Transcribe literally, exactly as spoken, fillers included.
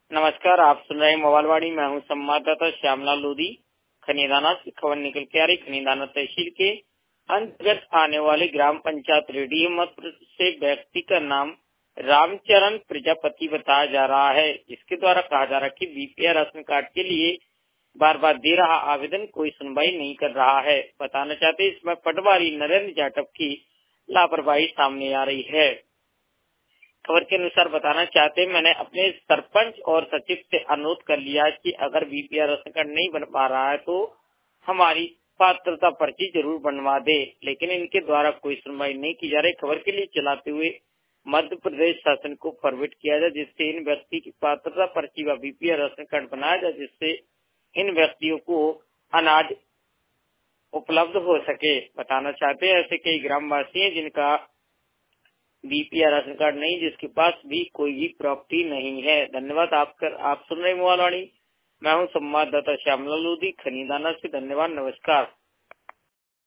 नमस्कार, आप सुन रहे हैं मोबाइलवाड़ी। मैं हूं संवाददाता श्यामलाल लोधी। खनीदाना से खबर निकल के आ रही। खनीदाना तहसील के अंतर्गत आने वाले ग्राम पंचायत रेडी मत से व्यक्ति का नाम रामचरण प्रजापति बताया जा रहा है। इसके द्वारा कहा जा रहा है कि बीपीएल राशन कार्ड के लिए बार बार दे रहा आवेदन कोई सुनवाई नहीं कर रहा है। बताना चाहते इसमें पटवारी नरेंद्र जाटव की लापरवाही सामने आ रही है। खबर के अनुसार बताना चाहते मैंने अपने सरपंच और सचिव से अनुरोध कर लिया कि अगर बीपीएल राशन कार्ड नहीं बन पा रहा है तो हमारी पात्रता पर्ची जरूर बनवा दे, लेकिन इनके द्वारा कोई सुनवाई नहीं की जा रही। खबर के लिए चलाते हुए मध्य प्रदेश शासन को फॉरवर्ड किया जाए, जिससे इन व्यक्ति की पात्रता पर्ची व बीपीएल राशन कार्ड बनाया जाए, जिससे इन व्यक्तियों को अनाज उपलब्ध हो सके। बताना चाहते हैं ऐसे कई ग्रामवासी हैं जिनका बीपीएल राशन कार्ड नहीं, जिसके पास भी कोई भी प्रॉपर्टी नहीं है। धन्यवाद। आप कर आप सुन रहे मोबाइलवाड़ी। मैं हूं संवाददाता श्यामलाल लोधी, खनीदाना से। धन्यवाद, नमस्कार।